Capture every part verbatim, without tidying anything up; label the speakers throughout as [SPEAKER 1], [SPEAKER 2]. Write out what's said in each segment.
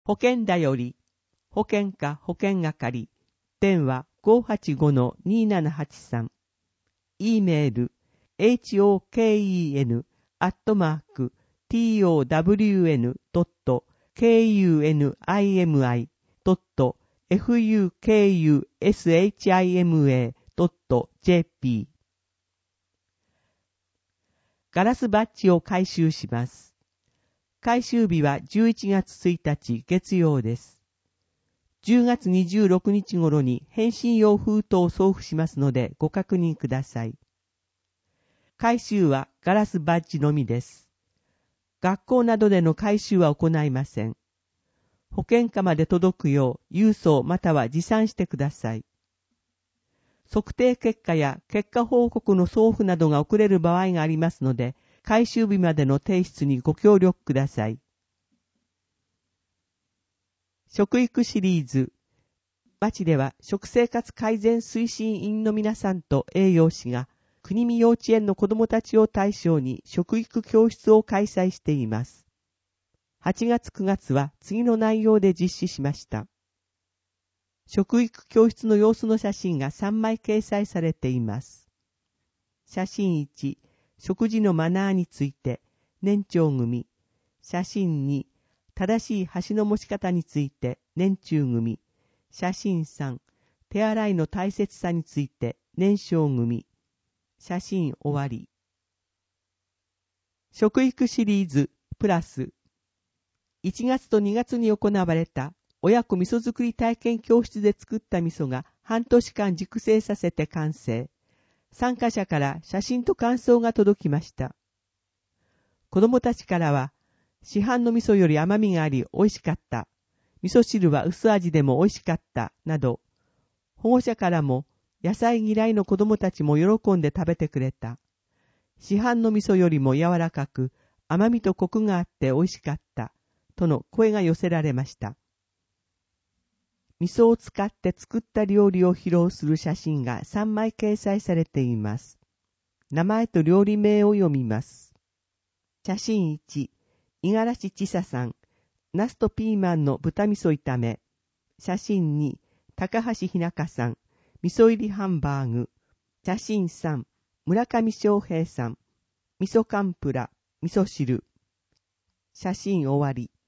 [SPEAKER 1] 保険だより、保険課保険係、電話 ごはちごのにーななはちさん、e メール、hoken アットマーク、town.kunimi.shima.fukensha.co.jp ガラスバッジを回収します。回収日はじゅういちがつついたち月曜です。じゅうがつにじゅうろくにち頃に返信用封筒を送付しますのでご確認ください。回収はガラスバッジのみです。学校などでの回収は行いません。保健課まで届くよう郵送または持参してください。測定結果や結果報告の送付などが遅れる場合がありますので、回収日までの提出にご協力ください。食育シリーズ。町では食生活改善推進員の皆さんと栄養士が国見幼稚園の子どもたちを対象に食育教室を開催しています。はちがつくがつは次の内容で実施しました。食育教室の様子の写真がさんまい掲載されています。写真いち、食事のマナーについて、年長組。写真に、正しい箸の持ち方について、年中組。写真さん、手洗いの大切さについて、年少組。写真終わり。食育シリーズプラス。いちがつとにがつに行われた親子味噌作り体験教室で作った味噌が半年間熟成させて完成。参加者から写真と感想が届きました。子供たちからは、市販の味噌より甘みがあり美味しかった。味噌汁は薄味でも美味しかった。など、保護者からも野菜嫌いの子供たちも喜んで食べてくれた。市販の味噌よりも柔らかく、甘みとコクがあって美味しかった。との声が寄せられました。味噌を使って作った料理を披露する写真がさんまい掲載されています。名前と料理名を読みます。写真いち、五十嵐千佐さん、ナスとピーマンの豚味噌炒め。写真に、高橋ひなかさん、味噌入りハンバーグ。写真さん、村上翔平さん、味噌カンプラ、味噌汁。写真終わり。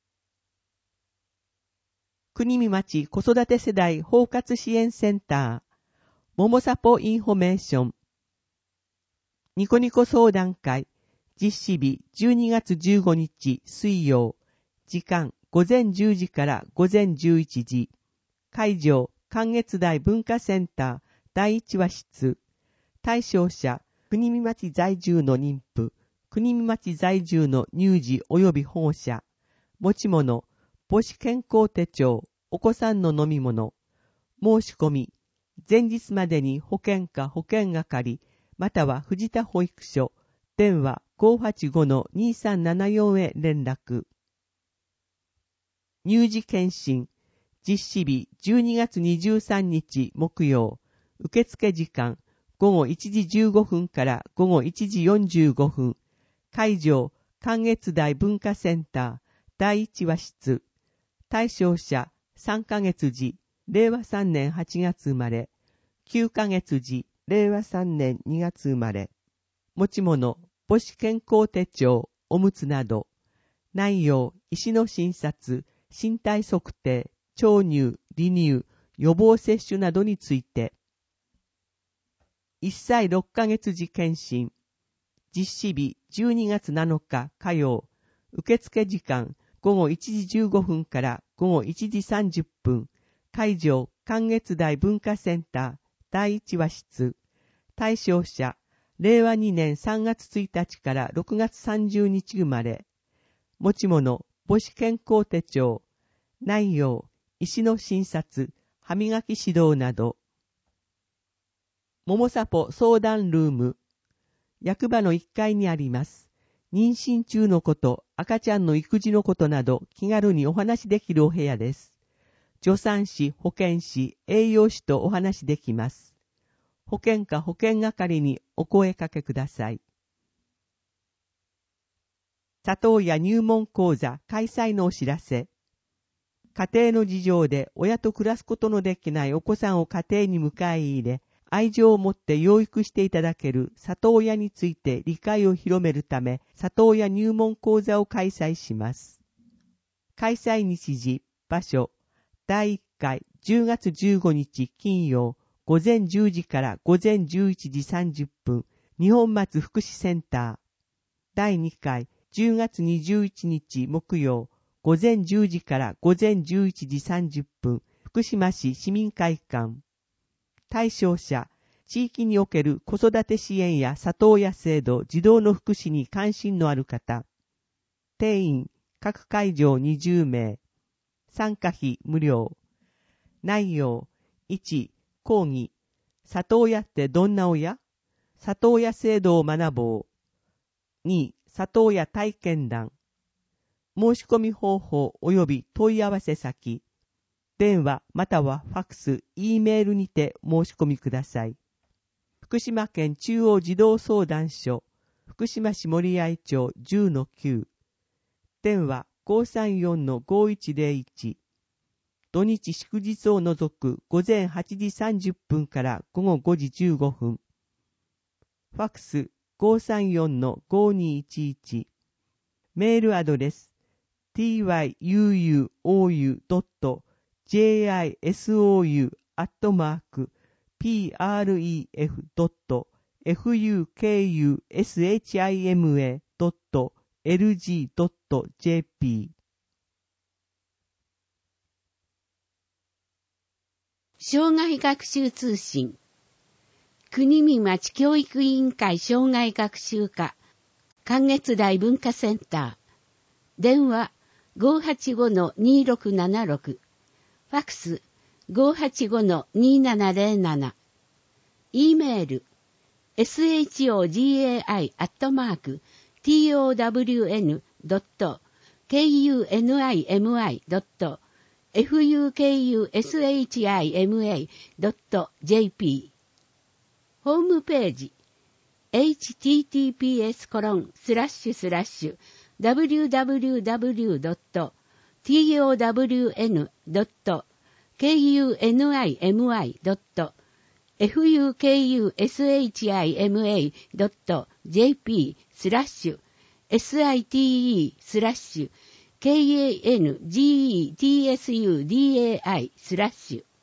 [SPEAKER 1] 国見町子育て世代包括支援センター、ももさぽインフォメーション。ニコニコ相談会、実施日じゅうにがつじゅうごにち水曜、時間ごぜんじゅうじからごぜんじゅういちじ、会場関越台文化センターだいいちわ室、対象者国見町在住の妊婦、国見町在住の乳児及び保護者、持ち物、母子健康手帳、お子さんの飲み物、申し込み、前日までに保健課保健係、または藤田保育所、電話 ごはちごのにさんななよん へ連絡。乳児検診、実施日じゅうにがつにじゅうさんにち木曜、受付時間ごごいちじじゅうごふんからごごいちじよんじゅうごふん、会場関越台文化センターだいいちわ室、対象者さんかげつじ、れいわさんねんはちがつ生まれ、きゅうかげつじ、れいわさんねんにがつ生まれ、持ち物、母子健康手帳、おむつなど、内容、医師の診察、身体測定、調乳、離乳、予防接種などについて、いっさいろっかげつ時検診、実施日じゅうにがつなのか火曜、受付時間ごごいちじじゅうごふんからごごいちじさんじゅっぷん、会場関越台文化センターだいいちわ室、対象者れいわにねんさんがつついたちからろくがつさんじゅうにち生まれ、持ち物、母子健康手帳、内容、医師の診察、歯磨き指導など、ももさぽ相談ルーム、役場のいっかいにあります。妊娠中のこと、赤ちゃんの育児のことなど気軽にお話できるお部屋です。助産師、保健師、栄養士とお話できます。保健課保健係にお声かけください。里親入門講座開催のお知らせ。 家庭の事情で親と暮らすことのできないお子さんを家庭に迎え入れ、愛情を持って養育していただける里親について理解を広めるため、里親入門講座を開催します。開催日時、場所、だいいっかいじゅうがつじゅうごにち金曜、午前じゅうじから午前じゅういちじさんじゅっぷん、日本松福祉センター。だいにかいじゅうがつにじゅういちにち木曜、午前じゅうじから午前じゅういちじさんじゅっぷん、福島市市民会館。対象者、地域における子育て支援や里親制度、児童の福祉に関心のある方。定員、各会場にじゅうめい。参加費無料。内容、いち、講義。里親ってどんな親？里親制度を学ぼう。に、里親体験談。申し込み方法及び問い合わせ先。電話またはファクス、Eメールにて申し込みください。福島県中央児童相談所、福島市森合町 じゅうのきゅう。電話 ごーさんよんのごーいちゼロいち。土日祝日を除く午前はちじさんじゅっぷんから午後ごじじゅうごふん。ファクス ごーさんよんのごーにいちいち。メールアドレス ティーワイユーユーオーユードットジェイアイエスオーユー アットマーク ピーアールイーエフ ドット エフユーケーユーエスエイチアイエムエー ドット エルジー ドット ジェーピー。
[SPEAKER 2] 障害学習通信国見町教育委員会障害学習課関越台文化センター電話 ごーはちごのにーろくななろく ファクス ごーはちごのにーななゼロなな E メール エスエイチオージェーアイ アットマーク ティーオーダブリューエヌ ドット ケーユーエヌアイエムアイ ドット エフユーケーユーエスエイチアイエムエー ドット ジェーピー ホームページ エイチティーティーピーエスコロンスラッシュスラッシュダブリューダブリューダブリュー ドット ティーオーダブリューエヌ ドット ケーユーエヌアイエムアイ ドット エフユーケーユーエスエイチアイエムエー ドット ジェーピー スラッシュ エスアイティーイー スラッシュ ケーエーエヌジーイーティーエスユーディーエーアイ スラッシュ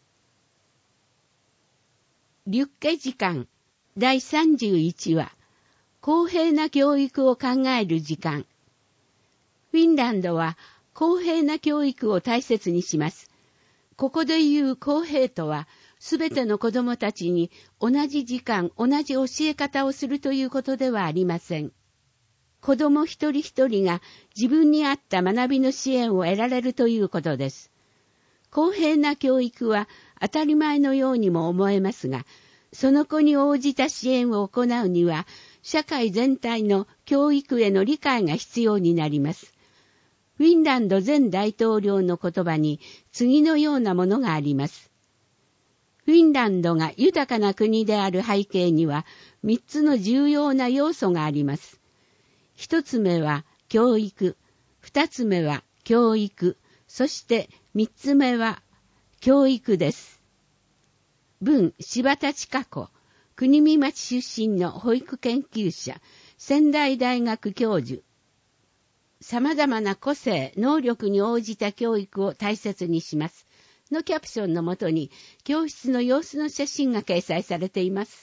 [SPEAKER 2] リュッケ時間だいさんじゅういちわ公平な教育を考える時間。フィンランドは公平な教育を大切にします。ここで言う公平とは、すべての子供たちに同じ時間、同じ教え方をするということではありません。子供一人一人が自分に合った学びの支援を得られるということです。公平な教育は当たり前のようにも思えますが、その子に応じた支援を行うには、社会全体の教育への理解が必要になります。フィンランド前大統領の言葉に次のようなものがあります。フィンランドが豊かな国である背景にはみっつの重要な要素があります。一つ目は教育、二つ目は教育、そして三つ目は教育です。文柴田千佳子、国見町出身の保育研究者、仙台大学教授。様々な個性、能力に応じた教育を大切にします。のキャプションのもとに、教室の様子の写真が掲載されています。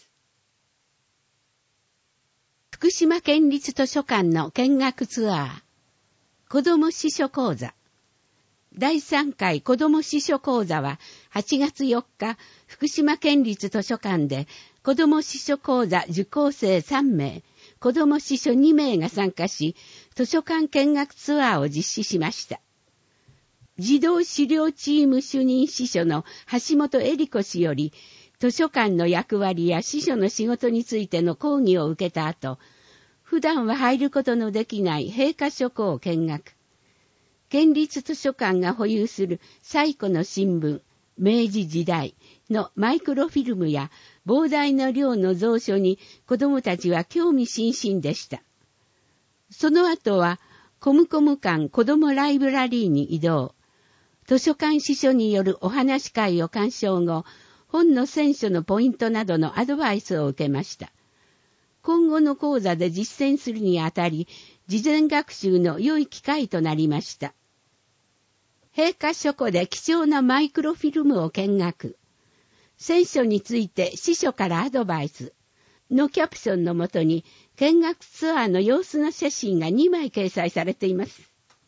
[SPEAKER 2] 福島県立図書館の見学ツアー。子ども司書講座。だいさんかい子ども司書講座は、はちがつよっか、福島県立図書館で、子ども司書講座受講生さんめい、子ども司書にめいが参加し、図書館見学ツアーを実施しました。児童資料チーム主任司書の橋本恵里子氏より、図書館の役割や司書の仕事についての講義を受けた後、普段は入ることのできない閉館書庫を見学。県立図書館が保有する最古の新聞、明治時代のマイクロフィルムや膨大な量の蔵書に子どもたちは興味津々でした。その後はコムコム館子どもライブラリーに移動。 図書館司書によるお話会を鑑賞後、本の選書のポイントなどのアドバイスを受けました。今後の講座で実践するにあたり、事前学習の良い機会となりました。閉課書庫で貴重なマイクロフィルムを見学。選書について司書からアドバイスのキャプションのもとに、見学ツアーの様子の写真がにまい掲載されています。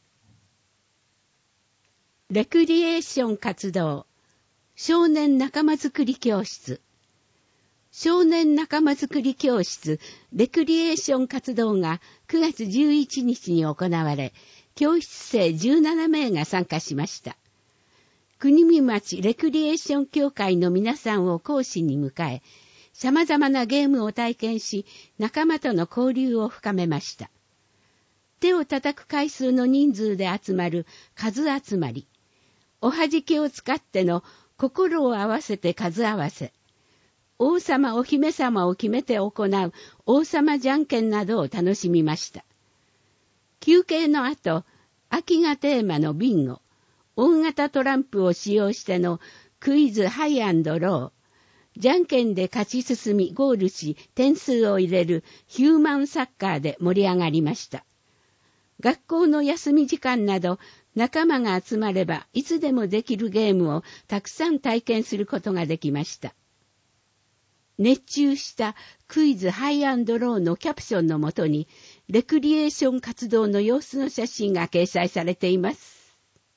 [SPEAKER 2] レクリエーション活動。少年仲間づくり教室。少年仲間づくり教室レクリエーション活動がくがつじゅういちにちに行われ、教室生じゅうななめいが参加しました。国見町レクリエーション協会の皆さんを講師に迎え、様々なゲームを体験し、仲間との交流を深めました。手を叩く回数の人数で集まる数集まり、おはじきを使っての心を合わせて数合わせ、王様お姫様を決めて行う王様じゃんけんなどを楽しみました。休憩の後、秋がテーマのビンゴ、大型トランプを使用してのクイズハイアンドロー、じゃんけんで勝ち進みゴールし点数を入れるヒューマンサッカーで盛り上がりました。学校の休み時間など仲間が集まればいつでもできるゲームをたくさん体験することができました。熱中したクイズハイアンドローのキャプションのもとにレクリエーション活動の様子の写真が掲載されています。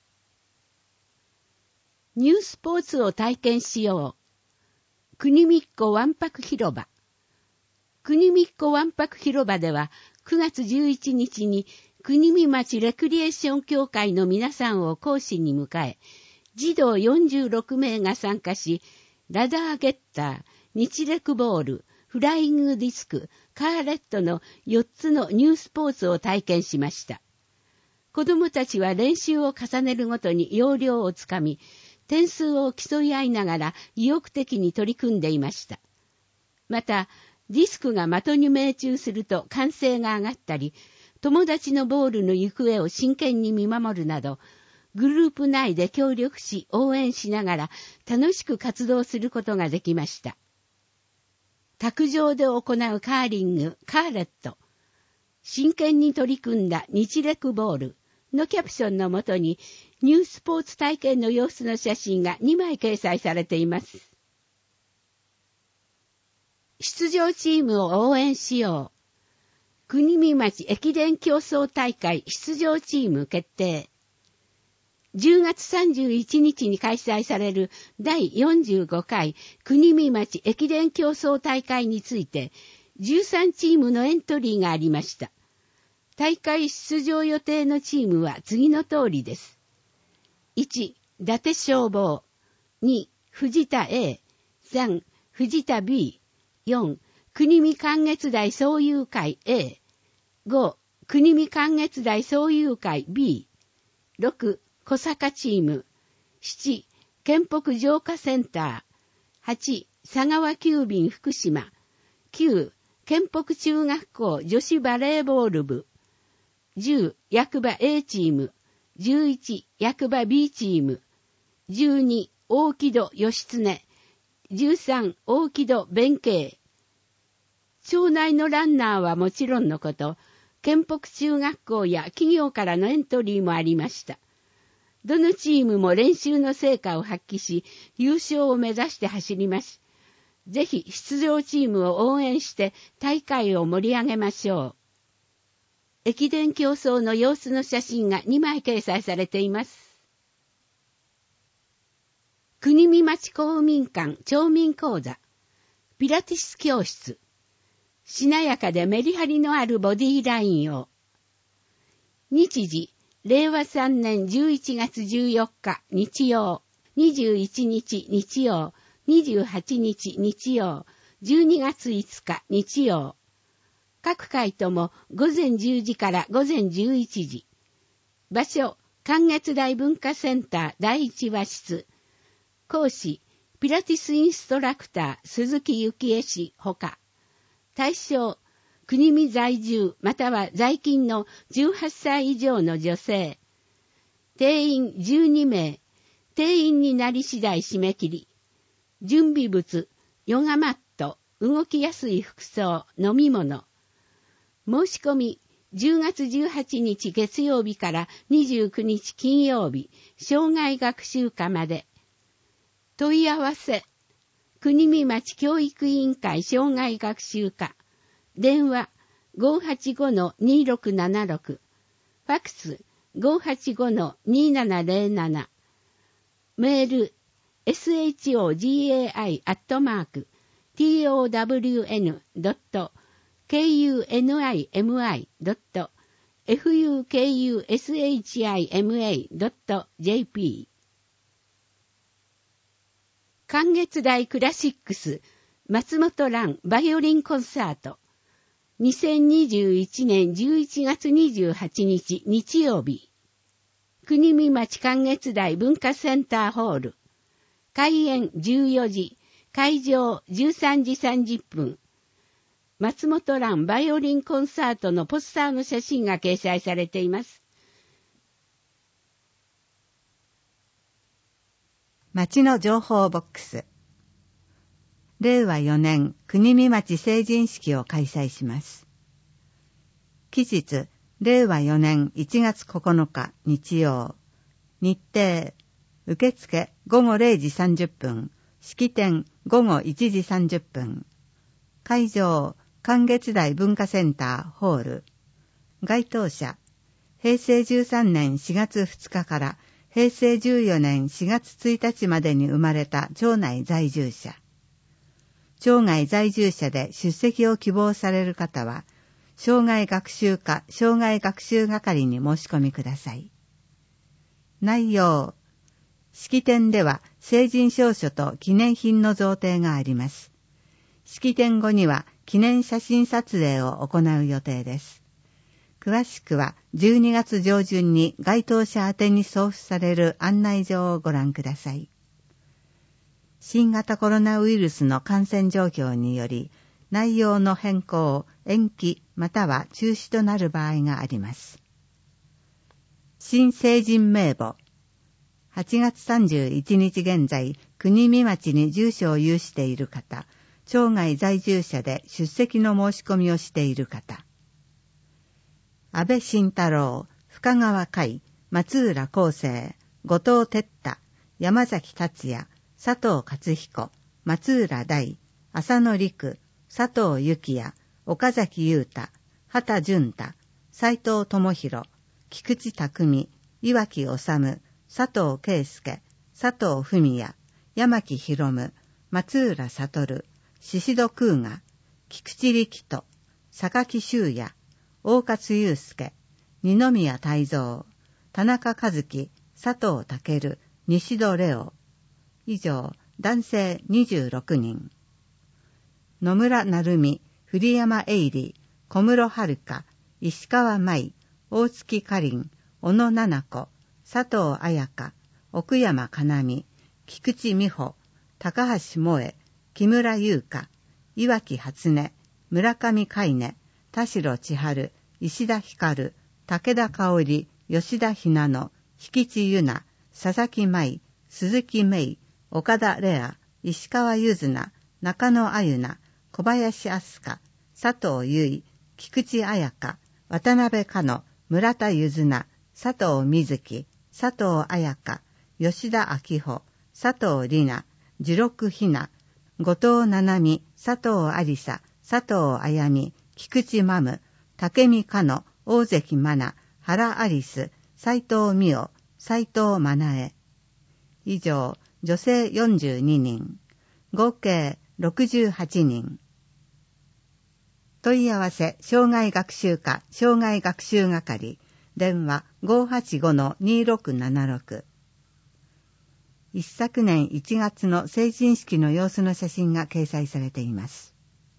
[SPEAKER 2] ニュースポーツを体験しよう。国見っ子わんぱく広場。国見っ子わんぱく広場ではくがつじゅういちにちに国見町レクリエーション協会の皆さんを講師に迎え、児童よんじゅうろくめいが参加し、ラダーゲッター、日レクボール、フライングディスク、カーレットのよっつのニュースポーツを体験しました。子どもたちは練習を重ねるごとに要領をつかみ、点数を競い合いながら意欲的に取り組んでいました。また、ディスクが的に命中すると歓声が上がったり、友達のボールの行方を真剣に見守るなど、グループ内で協力し応援しながら楽しく活動することができました。卓上で行うカーリング、カーレット、真剣に取り組んだ日レクボールのキャプションのもとにニュースポーツ体験の様子の写真がにまい掲載されています。出場チームを応援しよう。国見町駅伝競争大会出場チーム決定。じゅうがつさんじゅういちにちに開催されるだいよんじゅうごかい国見町駅伝競争大会についてじゅうさんチームのエントリーがありました。大会出場予定のチームは次の通りです。いち、伊達消防。に、藤田 A。さん、藤田 B。よん、国見観月台総友会 A。ご、国見観月台総友会 B。ろく、小坂チーム。なな、県北浄化センター。はち、佐川急便福島。きゅう、県北中学校女子バレーボール部。じゅう、役場 A チーム。じゅういち、役場 B チーム。じゅうに、大木戸義経。じゅうさん、大木戸弁慶。町内のランナーはもちろんのこと、県北中学校や企業からのエントリーもありました。どのチームも練習の成果を発揮し、優勝を目指して走ります。ぜひ出場チームを応援して大会を盛り上げましょう。駅伝競争の様子の写真がにまい掲載されています。国見町公民館町民講座、ピラティス教室、しなやかでメリハリのあるボディラインを。日時、れいわさんねんじゅういちがつじゅうよっか日曜、にじゅういちにち日曜、にじゅうはちにち日曜、じゅうにがついつか日曜。各回ともごぜんじゅうじからごぜんじゅういちじ。場所、観月台文化センターだいいちわ室。講師、ピラティスインストラクター鈴木幸恵氏ほか。対象、国見在住または在勤のじゅうはっさい以上の女性。定員じゅうにめい、 定員になり次第締め切り。準備物、ヨガマット、動きやすい服装、飲み物。申し込み、じゅうがつじゅうはちにち月曜日からにじゅうくにち金曜日、生涯学習課まで。問い合わせ、国見町教育委員会生涯学習課。電話 ごーはちごのにーろくななろく。ファックス ごーはちごのにーななぜろなな。メール エスエイチオージェイエーアイ アットマーク ティーオーダブリューエヌ ドット ケーユーエヌアイエムアイ ドット エフユーケーユーエスエイチアイエムエー ドット ジェーピー。観月台クラシックス松本蘭バイオリンコンサート。にせんにじゅういちねんじゅういちがつにじゅうはちにち日曜日。国見町観月台文化センターホール。開演じゅうよじ、会場じゅうさんじさんじゅっぷん。松本蘭バイオリンコンサートのポスターの写真が掲載されています。
[SPEAKER 3] 町の情報ボックス。れいわよねん国見町成人式を開催します。期日、れいわよねんいちがつここのか日曜。日程、受付ごごれいじさんじゅっぷん、式典ごごいちじさんじゅっぷん。会場、観月台文化センターホール。該当者、へいせいじゅうさんねんしがつふつかからへいせいじゅうよねんしがつついたちまでに生まれた町内在住者。町外在住者で出席を希望される方は、生涯学習課生涯学習係に申し込みください。内容。式典では成人証書と記念品の贈呈があります。式典後には記念写真撮影を行う予定です。詳しくはじゅうにがつ上旬に該当者宛てに送付される案内状をご覧ください。新型コロナウイルスの感染状況により、内容の変更、延期、または中止となる場合があります。新成人名簿。はちがつさんじゅういちにち現在、国見町に住所を有している方、町外在住者で出席の申し込みをしている方。安倍晋太郎、深川海、松浦康生、後藤哲太、山崎達也、佐藤勝彦、松浦大、浅野陸、佐藤幸也、岡崎優太、畑淳太、斉藤智弘、菊池匠、岩木治、佐藤圭介、佐藤文也、山木博夢、松浦悟、宍戸空我、菊池力人、榊修也、大勝祐介、二宮泰造、田中和樹、佐藤健、西戸レオ。以上、男性にじゅうろくにん。野村成美、栗山英里、小室遥、石川舞、大月かりん、小野七子、佐藤彩香、奥山かなみ、菊池美穂、高橋萌、木村優香、岩木初音、村上海音、田代千春、石田光、武田香織、吉田ひなの、引地優奈、佐々木舞、鈴木芽衣、岡田レア、石川ゆずな、中野あゆな、小林飛鳥、佐藤優衣、菊池彩香、渡辺香乃、村田ゆずな、佐藤瑞希、佐藤彩香、吉田明穂、佐藤里奈、次六ひな、後藤七海、佐藤ありさ、佐藤あやみ、菊池真夢、竹見香乃、大関真奈、原アリス、斉藤美代、斉藤真奈恵。以上、女性よんじゅうににん、合計ろくじゅうはちにん。問い合わせ、生涯学習課、生涯学習係、電話 ごーはちごのにーろくななろく。一昨年いちがつの成人式の様子の写真が掲載されています。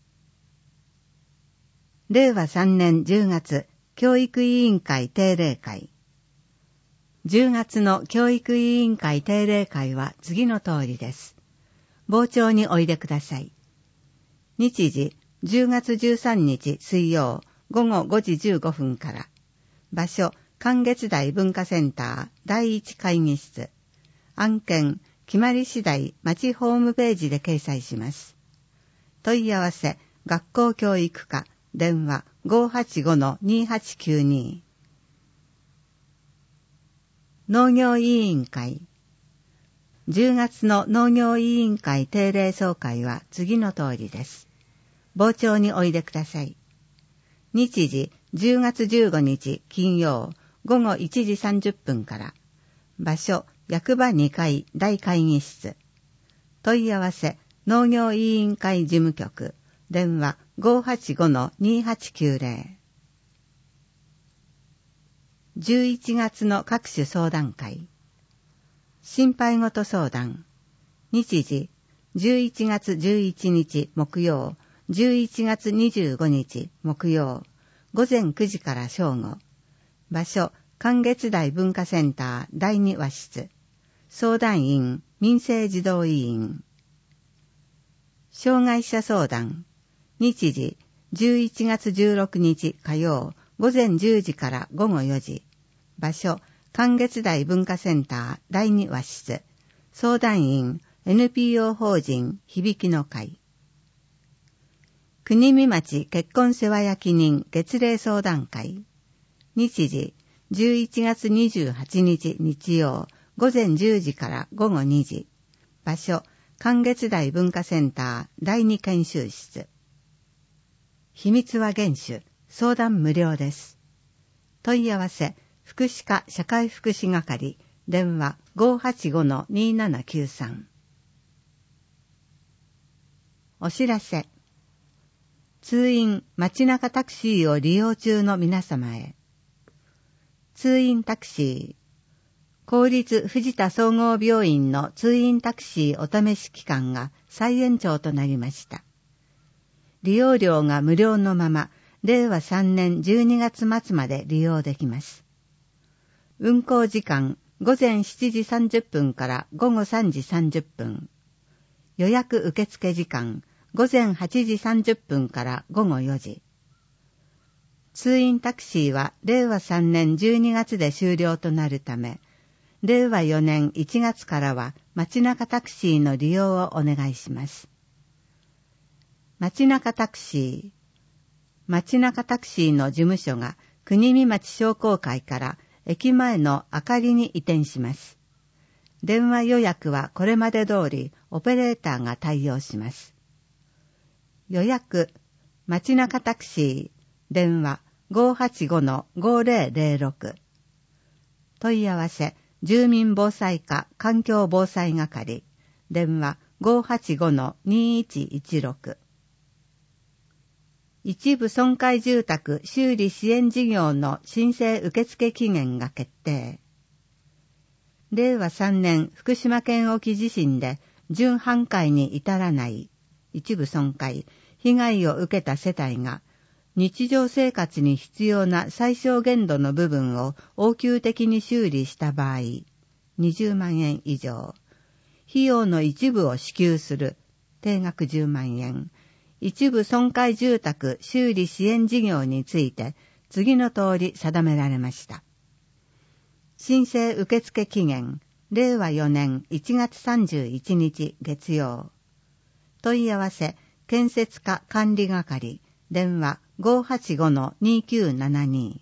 [SPEAKER 3] れいわさんねんじゅうがつ、教育委員会定例会。じゅうがつの教育委員会定例会は次の通りです。傍聴においでください。日時、じゅうがつじゅうさんにち水曜、ごごごじじゅうごふんから。場所、観月台文化センター第一会議室。 案件、決まり次第、町ホームページで掲載します。問い合わせ、学校教育課、電話 ごーはちごのにはちきゅうに。農業委員会。じゅうがつの農業委員会定例総会は次の通りです。傍聴においでください。日時じゅうがつじゅうごにち金曜ごごいちじさんじゅっぷんから。場所役場にかい大会議室。問い合わせ農業委員会事務局。電話 ごーはちごのにはちきゅうぜろ。じゅういちがつの各種相談会。心配事相談。日時じゅういちがつじゅういちにち木曜、じゅういちがつにじゅうごにち木曜、ごぜんくじから正午。場所、関月台文化センターだいにわ室。相談員、民生児童委員。障害者相談。日時、じゅういちがつじゅうろくにち火曜、ごぜんじゅうじからごごよじ。場所、関月台文化センターだいにわ室。相談員、エヌピーオー 法人響きの会。国見町結婚世話焼人月例相談会。日時、じゅういちがつにじゅうはちにち日曜、ごぜんじゅうじからごごにじ。場所、関月台文化センターだいに研修室。秘密は厳守、相談無料です。問い合わせ、福祉課社会福祉係、電話 ごーはちごのにななきゅうさん。お知らせ。通院街中タクシーを利用中の皆様へ。通院タクシー。公立藤田総合病院の通院タクシーお試し期間が再延長となりました。利用料が無料のまま、れいわさんねんじゅうにがつまつまで利用できます。運行時間、ごぜんしちじさんじゅっぷんからごごさんじさんじゅっぷん。予約受付時間、ごぜんはちじさんじゅっぷんからごごよじ。通院タクシーはれいわさんねんじゅうにがつで終了となるため、れいわよねんいちがつからは街中タクシーの利用をお願いします。街中タクシー。街中タクシーの事務所が国見町商工会から駅前のあかりに移転します。電話予約はこれまで通りオペレーターが対応します。予約、街中タクシー、電話 ごーはちごのごーぜろぜろろく。問い合わせ、住民防災課環境防災係、電話 ごーはちごのにいちいちろく。一部損壊住宅修理支援事業の申請受付期限が決定。れいわさんねん福島県沖地震で準半壊に至らない一部損壊、被害を受けた世帯が日常生活に必要な最小限度の部分を応急的に修理した場合、にじゅうまんえん以上、費用の一部を支給する定額じゅうまんえん、一部損壊住宅修理支援事業について次の通り定められました。申請受付期限、れいわよねんいちがつさんじゅういちにち月曜。問い合わせ、建設課管理係、電話 ごーはちごのにきゅうななに。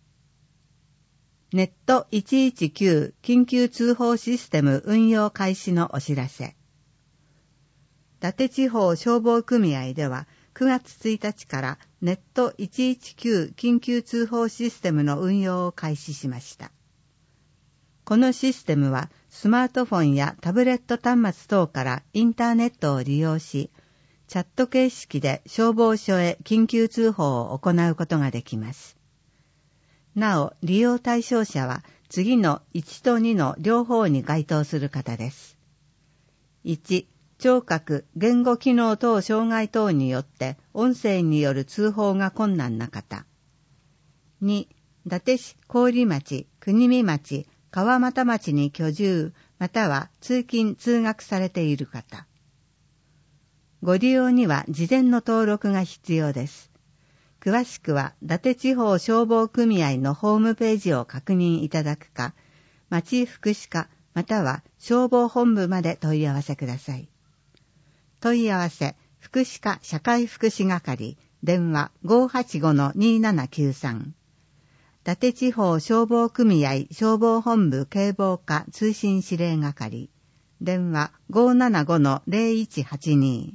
[SPEAKER 3] ネットいちいちきゅう緊急通報システム運用開始のお知らせ。伊達地方消防組合ではくがつついたちからネットいちいちきゅう緊急通報システムの運用を開始しました。このシステムはスマートフォンやタブレット端末等からインターネットを利用し、チャット形式で消防署へ緊急通報を行うことができます。なお、利用対象者は次のいちとにの両方に該当する方です。いち、聴覚、言語機能等障害等によって音声による通報が困難な方。に、伊達市、郡町、国見町、川俣町に居住、または通勤・通学されている方。ご利用には事前の登録が必要です。詳しくは伊達地方消防組合のホームページを確認いただくか、町福祉課または消防本部まで問い合わせください。問い合わせ、福祉課社会福祉係、電話 ごーはちごのにーななきゅうさん。伊達地方消防組合消防本部警防課通信指令係、電話 ごーななごのぜろいちはちに。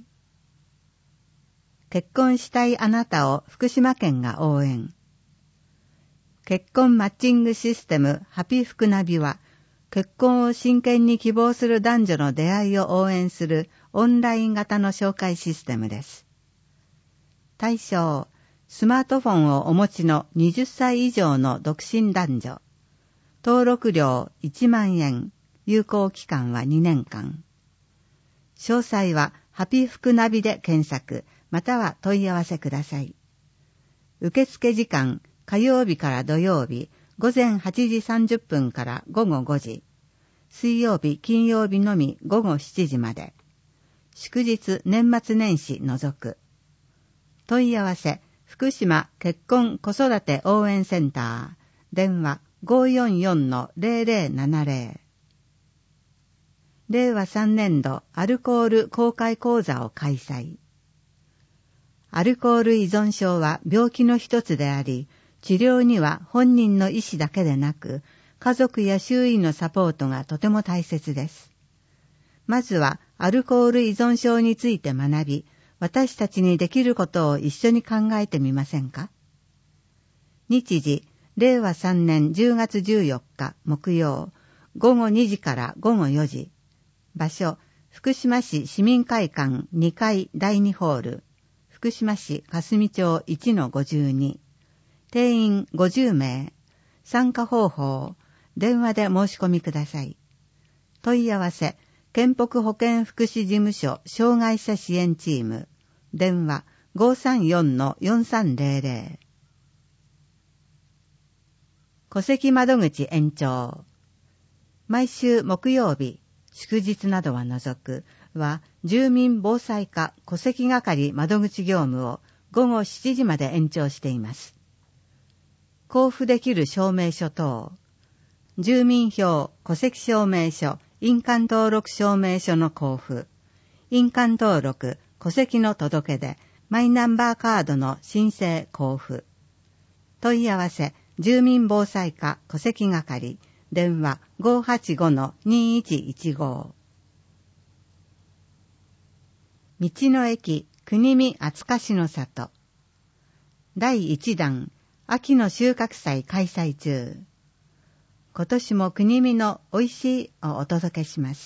[SPEAKER 3] 結婚したいあなたを福島県が応援。結婚マッチングシステムハピフクナビは、結婚を真剣に希望する男女の出会いを応援するオンライン型の紹介システムです。対象、スマートフォンをお持ちのはたち以上の独身男女。登録料いちまんえん。有効期間はにねんかん。詳細はハピフクナビで検索、または問い合わせください。受付時間、火曜日から土曜日、午前はちじさんじゅっぷんから午後ごじ。水曜日、金曜日のみ午後しちじまで。祝日、年末年始除く。問い合わせ、福島結婚子育て応援センター。電話 ごーよんよんのぜろぜろななぜろ。れいわさんねんどアルコール公開講座を開催。アルコール依存症は病気の一つであり、治療には本人の意思だけでなく、家族や周囲のサポートがとても大切です。まずはアルコール依存症について学び、私たちにできることを一緒に考えてみませんか？日時、れいわさんねんじゅうがつじゅうよっか木曜、ごごにじからごごよじ。場所、福島市市民会館にかいだいにホール、福島市霞町 いちのごじゅうに。定員ごじゅうめい。参加方法、電話で申し込みください。問い合わせ、県北保健福祉事務所障害者支援チーム、電話 ごーさんよんのよんさんぜろぜろ。戸籍窓口延長。毎週木曜日、祝日などは除くは、住民防災課戸籍係窓口業務をごごしちじまで延長しています。交付できる証明書等、住民票、戸籍証明書、印鑑登録証明書の交付、印鑑登録、戸籍の届け出、マイナンバーカードの申請交付。問い合わせ、住民防災課戸籍係、電話 ごーはちごのにーいちいちご。道の駅国見厚かしの里。だいいちだん、秋の収穫祭開催中。今年も国見のおいしいをお届けします。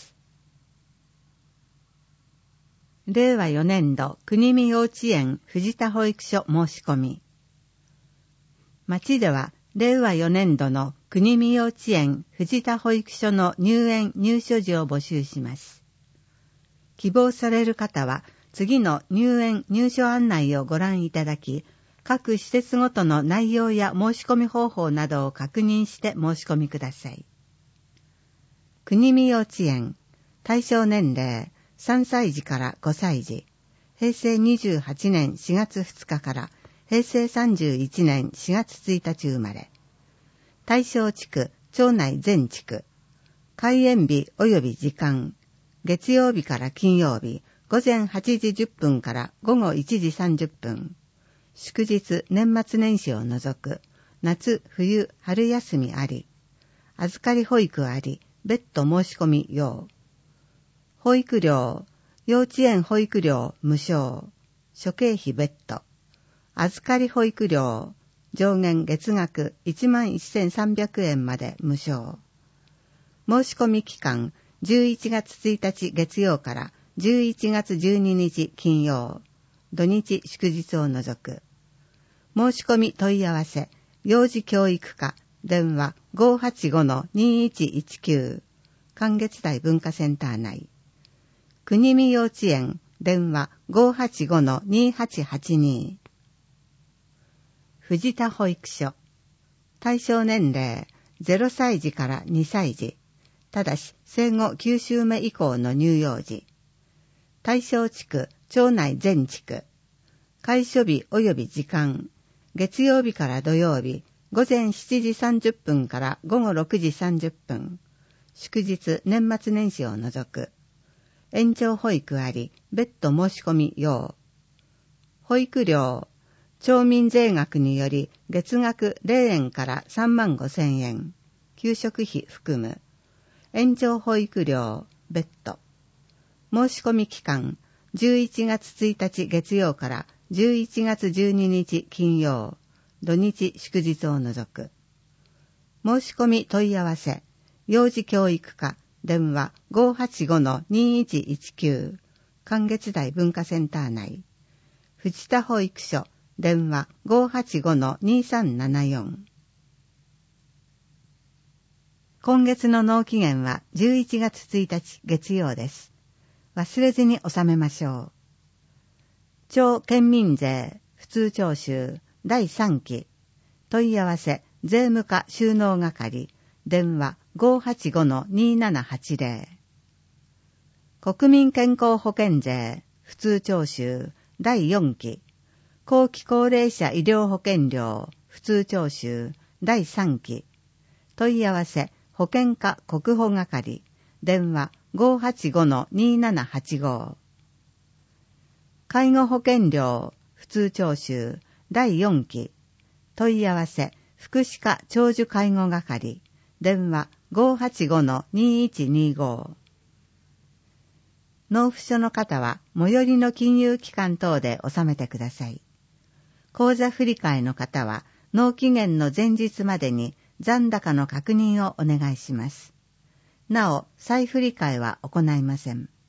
[SPEAKER 3] れいわよねんど国見幼稚園藤田保育所申し込み。町ではれいわよねんどの国見幼稚園藤田保育所の入園入所時を募集します。希望される方は次の入園入所案内をご覧いただき、各施設ごとの内容や申し込み方法などを確認して申し込みください。国見幼稚園、対象年齢さんさいじからごさいじ、へいせいにじゅうはちねんしがつふつかからへいせいさんじゅういちねんしがつついたち生まれ。対象地区、町内全地区。開園日及び時間。月曜日から金曜日、午前はちじじゅっぷんから午後いちじさんじゅっぷん。祝日、年末年始を除く。夏、冬、春休みあり。預かり保育あり、別途申し込み用。保育料、幼稚園保育料無償。諸経費別途。預かり保育料、上限月額 いちまんせんさんびゃくえんまで無償。申し込み期間、じゅういちがつついたち月曜からじゅういちがつじゅうににち金曜。土日祝日を除く。申し込み問い合わせ、幼児教育課、電話 ごーはちごのにーいちいちきゅう。観月台文化センター内。国見幼稚園、電話 ごーはちごのにーはちはちに。藤田保育所。対象年齢ぜろさいじからにさいじ。ただし生後きゅうしゅうめ以降の乳幼児。対象地区、町内全地区。開所日及び時間。月曜日から土曜日、午前しちじさんじゅっぷんから午後ろくじさんじゅっぷん。 祝日年末年始を除く。延長保育あり、別途申し込み用。保育料、町民税額により月額ゼロえんからさんまんごせんえん。給食費含む。延長保育料、別途。申し込み期間、じゅういちがつついたち月曜からじゅういちがつじゅうににち金曜、土日祝日を除く。申し込み問い合わせ、幼児教育課、電話 ごーはちごのにーいちいちきゅう、関月台文化センター内。藤田保育所、電話 ごーはちごのにーさんななよん。今月の納期限はじゅういちがつついたち月曜です。忘れずに納めましょう。町県民税普通徴収だいさんき。問い合わせ税務課収納係、電話 ごーはちごのにーななはちゼロ。国民健康保険税普通徴収だいよんき。後期高齢者医療保険料普通徴収だいさんき。問い合わせ保険課国保係、電話 ごーはちごのにーななはちご。介護保険料普通徴収だいよんき。問い合わせ福祉課長寿介護係、電話 ごーはちごのにーいちにーご。納付書の方は最寄りの金融機関等で納めてください。口座振替の方は納期限の前日までに残高の確認をお願いします。なお、再振替は行いません。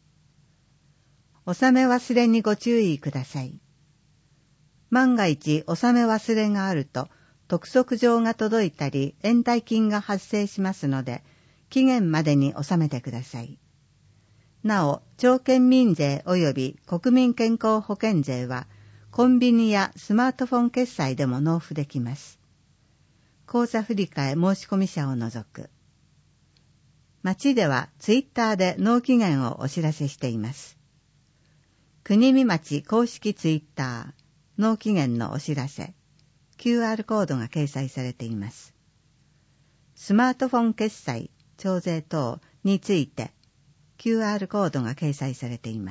[SPEAKER 3] 納め忘れにご注意ください。万が一納め忘れがあると、督促状が届いたり延滞金が発生しますので、期限までに納めてください。なお、町県民税及び国民健康保険税は、コンビニやスマートフォン決済でも納付できます。口座振替申込者を除く。町ではツイッターで納期限をお知らせしています。国見町公式ツイッター、納期限のお知らせ、キューアール コードが掲載されています。スマートフォン決済、徴税等について、キューアール コードが掲載されています。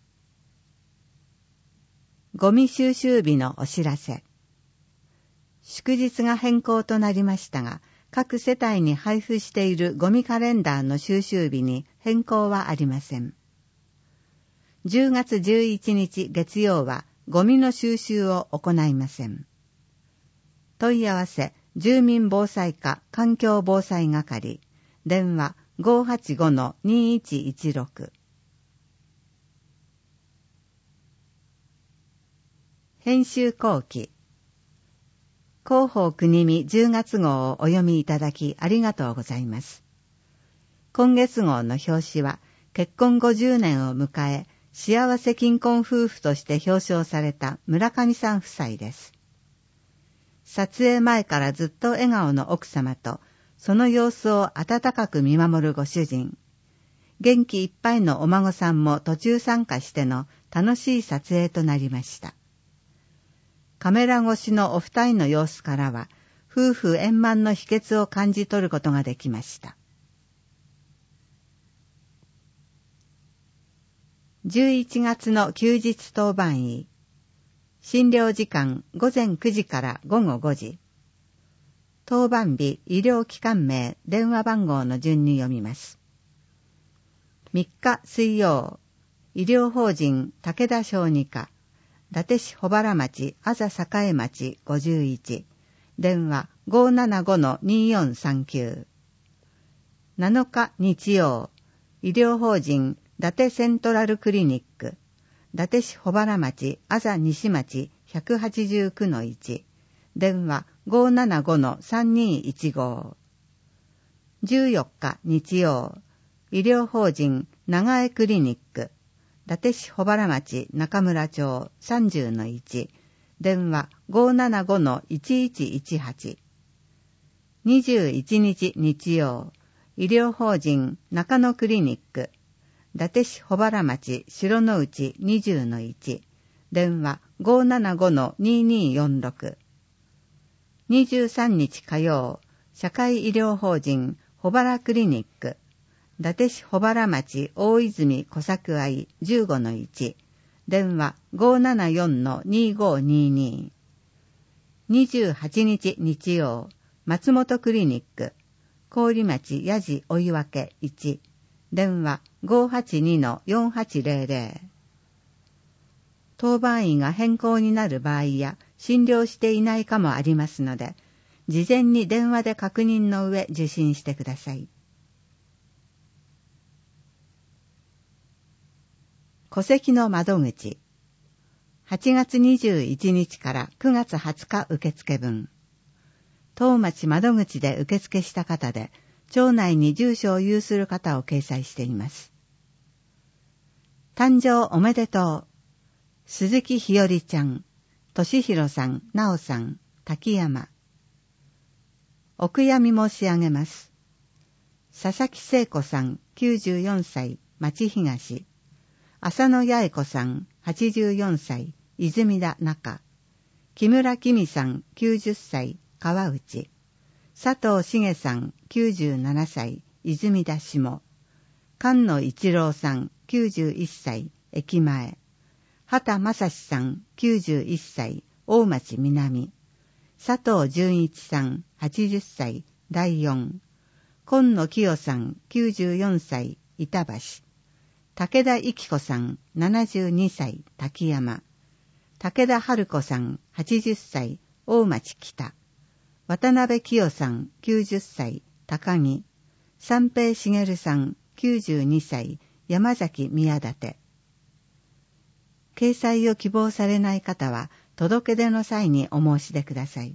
[SPEAKER 3] ゴミ収集日のお知らせ。祝日が変更となりましたが、各世帯に配布しているゴミカレンダーの収集日に変更はありません。じゅうがつじゅういちにち月曜はゴミの収集を行いません。問い合わせ、住民防災課環境防災係、電話 ごーはちごのにーいちいちろく。編集後期。広報国見じゅうがつ号をお読みいただきありがとうございます。今月号の表紙は結婚ごじゅうねんを迎え、幸せ金婚夫婦として表彰された村上さん夫妻です。撮影前からずっと笑顔の奥様と、その様子を温かく見守るご主人。元気いっぱいのお孫さんも途中参加しての楽しい撮影となりました。カメラ越しのお二人の様子からは、夫婦円満の秘訣を感じ取ることができました。じゅういちがつの休日当番医。診療時間ごぜんくじからごごごじ。当番日、医療機関名、電話番号の順に読みます。みっか水曜、医療法人武田小児科、伊達市保原町、あざ栄町ごじゅういち、電話 ごーななごのにーよんさんきゅう。なのか日曜、医療法人伊達セントラルクリニック、伊達市保原町、あざ西町ひゃくはちじゅうきゅうのいち、電話 ごーななごのさんにーいちご。じゅうよっか日曜、医療法人長江クリニック、伊達市保原町中村町さんじゅうのいち、電話 ごーななごのいちいちいちはち。にじゅういちにち日曜、医療法人中野クリニック、伊達市保原町白の内にじゅうのいち、電話 ごーななごのにーにーよんろく。にじゅうさんにち火曜、社会医療法人保原クリニック、伊達市保原町大泉小作愛 じゅうごのいち、電話 ごーななよんのにごーにーにー。にじゅうはちにち日曜、松本クリニック、郡町八路追分いち、電話 ごーはちにのよんはちぜろぜろ。当番医が変更になる場合や診療していないかもありますので、事前に電話で確認の上受診してください。戸籍の窓口。はちがつにじゅういちにちからくがつはつか受付分。当町窓口で受付した方で、町内に住所を有する方を掲載しています。誕生おめでとう。鈴木ひよりちゃん、としひろさん、なおさん、滝山。お悔やみ申し上げます。佐々木聖子さん、きゅうじゅうよんさい、町東。浅野八重子さん、はちじゅうよんさい、泉田中。木村きみさん、きゅうじゅっさい、川内。佐藤茂さん、きゅうじゅうななさい、泉田下。菅野一郎さん、きゅうじゅういっさい、駅前。畑正史さん、きゅうじゅういっさい、大町南。佐藤純一さん、はちじゅっさい、だいよん。今野清さん、きゅうじゅうよんさい、板橋。武田幸子さん、ななじゅうにさい、滝山。武田春子さん、はちじゅっさい、大町北。渡辺清さん、きゅうじゅっさい、高木。三平茂さん、きゅうじゅうにさい、山崎宮立。掲載を希望されない方は、届け出の際にお申し出ください。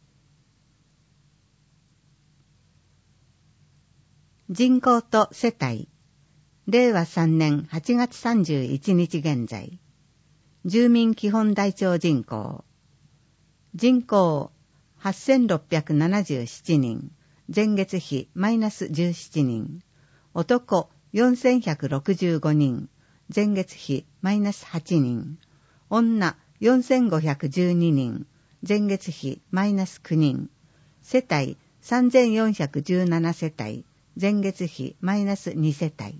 [SPEAKER 3] 人口と世帯。れいわさんねんはちがつさんじゅういちにち現在。住民基本台帳人口。人口はっせんろっぴゃくななじゅうななにん。前月比マイナスじゅうななにん。男よんせんひゃくろくじゅうごにん。前月比マイナスはちにん。女よんせんごひゃくじゅうににん。前月比マイナスきゅうにん。世帯さんぜんよんひゃくじゅうなな世帯。前月比マイナスに世帯。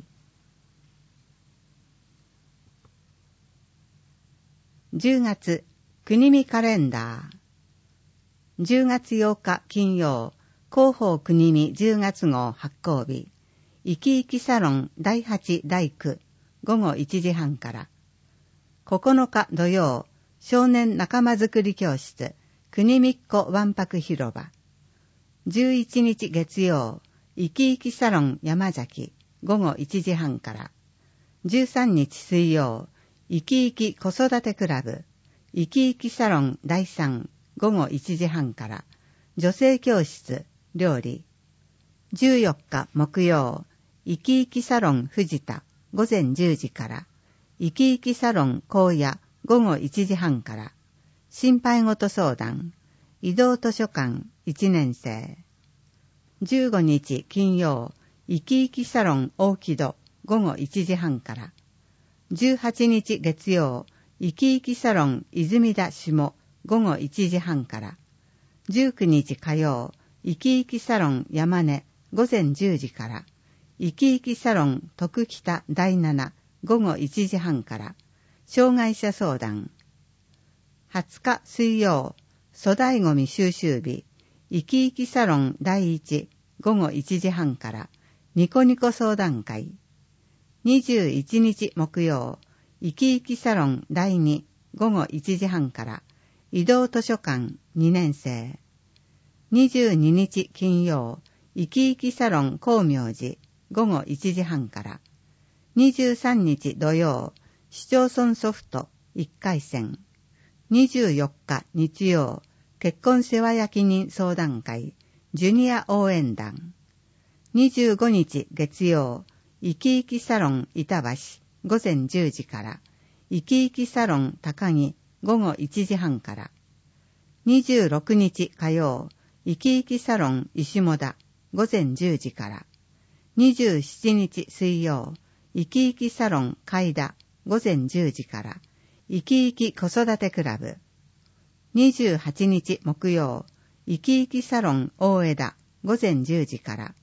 [SPEAKER 3] じゅうがつ、国見カレンダー。じゅうがつようか金曜、広報国見じゅうがつ号発行日。生き生きサロンだいはちだいきゅう、ごごいちじはんから。ここのか土曜、少年仲間づくり教室、国見っ子わんぱく広場。じゅういちにち月曜、生き生きサロン山崎、ごごいちじはんから。じゅうさんにち水曜、生き生き子育てクラブ、生き生きサロンだいさん、ごごいちじはんから、女性教室、料理。じゅうよっか木曜、生き生きサロン藤田、ごぜんじゅうじから、生き生きサロン荒野、ごごいちじはんから、心配ごと相談、移動図書館いちねんせい。じゅうごにち金曜、生き生きサロン大木戸、ごごいちじはんから、じゅうはちにち月曜、生き生きサロン泉田下、ごごいちじはんから、じゅうくにち火曜、生き生きサロン山根、ごぜんじゅうじから、生き生きサロン徳北だいなな、ごごいちじはんから、障害者相談。はつか水曜、粗大ごみ収集日、生き生きサロンだいいち、ごごいちじはんから、ニコニコ相談会。にじゅういちにち木曜、生き生きサロンだいに、ごごいちじはんから、移動図書館にねんせい。にじゅうににち金曜、生き生きサロン光明寺、ごごいちじはんから。にじゅうさんにち土曜、市町村ソフトいっかいせん。にじゅうよっか日曜、結婚世話焼人相談会、ジュニア応援団。にじゅうごにち月曜、生き生きサロン板橋、ごぜんじゅうじから、生き生きサロン高木、ごごいちじはんから。にじゅうろくにち火曜、生き生きサロン石母田、ごぜんじゅうじから。にじゅうしちにち水曜、生き生きサロン海田、ごぜんじゅうじから。生き生き子育てクラブ。にじゅうはちにち木曜、生き生きサロン大枝、ごぜんじゅうじから。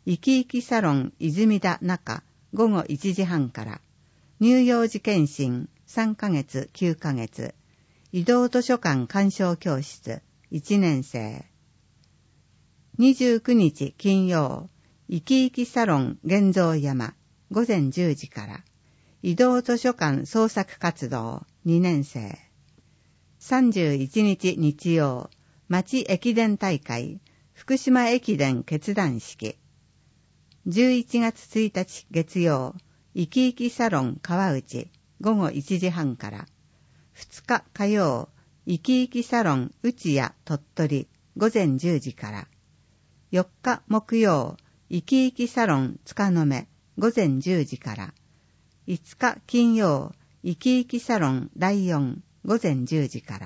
[SPEAKER 3] 生き生きサロン泉田中ごごいちじはんから、乳幼児検診さんかげつきゅうかげつ、移動図書館鑑賞教室いちねん生。にじゅうくにち金曜、生き生きサロン玄蔵山ごぜんじゅうじから、移動図書館創作活動にねん生。さんじゅういちにち日曜、町駅伝大会福島駅伝決断式。じゅういちがつついたち月曜、生き生きサロン川内ごごいちじはんから、ふつか火曜、生き生きサロン内谷鳥取ごぜんじゅうじから、よっか木曜、生き生きサロン塚の目ごぜんじゅうじから、いつか金曜、生き生きサロンライオンごぜんじゅうじから。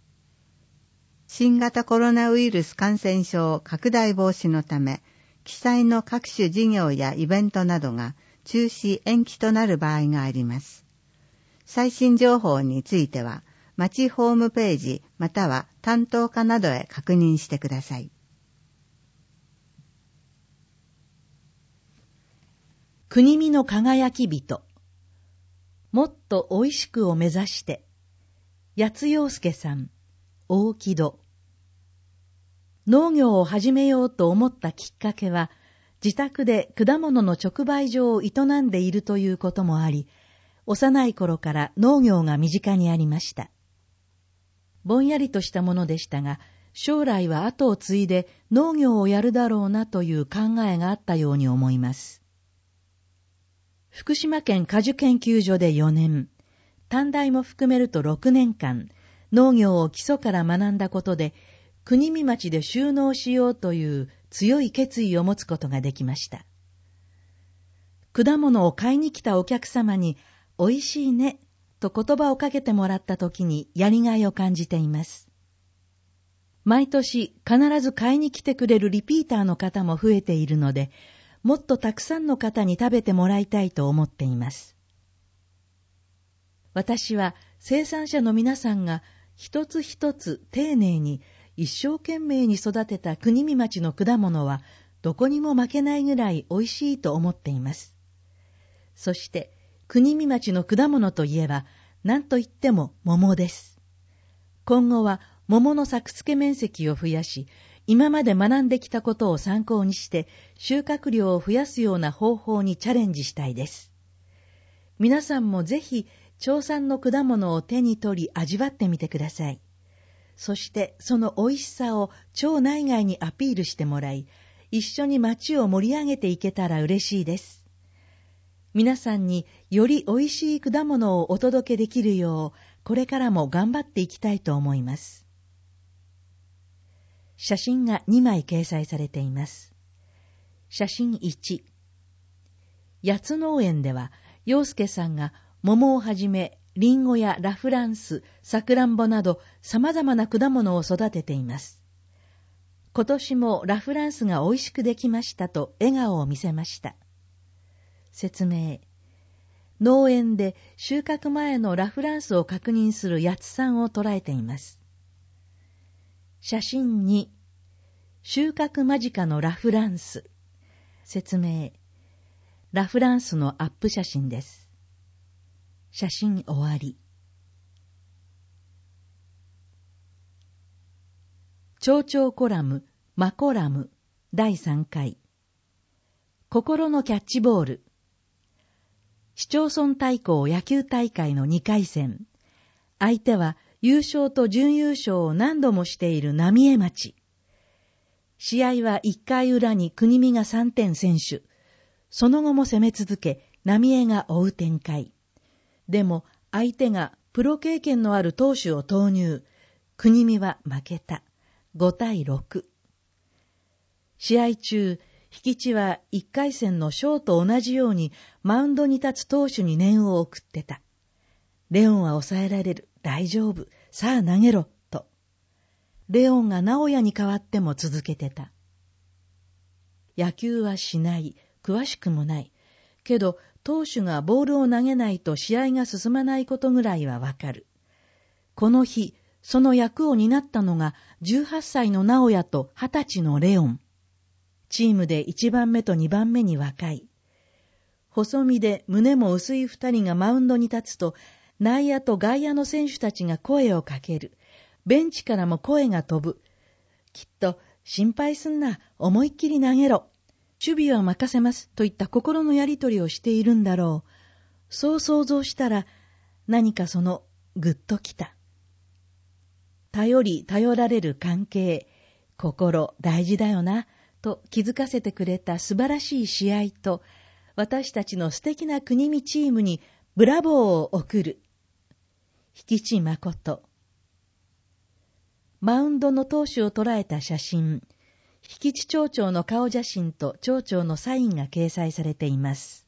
[SPEAKER 3] 新型コロナウイルス感染症拡大防止のため、記載の各種事業やイベントなどが中止延期となる場合があります。最新情報については、町ホームページまたは担当課などへ確認してください。
[SPEAKER 4] 国見の輝き人、もっとおいしくを目指して、八津陽介さん、大木戸。農業を始めようと思ったきっかけは、自宅で果物の直売所を営んでいるということもあり、幼い頃から農業が身近にありました。ぼんやりとしたものでしたが、将来は後を継いで農業をやるだろうなという考えがあったように思います。福島県果樹研究所でよねん、短大も含めるとろくねんかん、農業を基礎から学んだことで、国見町で就農しようという強い決意を持つことができました。果物を買いに来たお客様に、おいしいね、と言葉をかけてもらったときにやりがいを感じています。毎年必ず買いに来てくれるリピーターの方も増えているので、もっとたくさんの方に食べてもらいたいと思っています。私は生産者の皆さんが一つ一つ丁寧に一生懸命に育てた国見町の果物はどこにも負けないぐらいおいしいと思っています。そして国見町の果物といえば何といっても桃です。今後は桃の作付け面積を増やし、今まで学んできたことを参考にして収穫量を増やすような方法にチャレンジしたいです。皆さんもぜひ町産の果物を手に取り味わってみてください。そしてその美味しさを町内外にアピールしてもらい、一緒に町を盛り上げていけたら嬉しいです。皆さんにより美味しい果物をお届けできるよう、これからも頑張っていきたいと思います。写真がにまい掲載されています。写真いち。八津農園では、陽介さんが桃をはじめ、リンゴやラフランス、サクランボなど様々な果物を育てています。今年もラフランスが美味しくできましたと笑顔を見せました。説明。農園で収穫前のラフランスを確認する八津さんを捉えています。写真に、収穫間近のラフランス。説明。ラフランスのアップ写真です。写真終わり。町長コラム、マコラム、だいさんかい。心のキャッチボール。市町村対抗野球大会のにかいせん。相手は優勝と準優勝を何度もしている浪江町。試合はいっかい裏に国見がさんてん先取。その後も攻め続け、浪江が追う展開。でも相手がプロ経験のある投手を投入。国見は負けた。ごたいろく。試合中、引地はいっかいせんのショーと同じようにマウンドに立つ投手に念を送ってた。レオンは抑えられる。大丈夫。さあ投げろ。と。レオンが直哉に代わっても続けてた。野球はしない。詳しくもない。けど、投手がボールを投げないと試合が進まないことぐらいはわかる。この日、その役を担ったのがじゅうはっさいの直哉とはたちのレオン。 チームでいちばんめとにばんめに若い。細身で胸も薄い二人がマウンドに立つと、内野と外野の選手たちが声をかける。ベンチからも声が飛ぶ。きっと、心配すんな、思いっきり投げろ。守備は任せます、といった心のやりとりをしているんだろう。そう想像したら、何かその、ぐっときた。頼り頼られる関係、心大事だよな、と気づかせてくれた素晴らしい試合と、私たちの素敵な国見チームにブラボーを送る。引地誠。マウンドの投手を捉えた写真、引地町長の顔写真と町長のサインが掲載されています。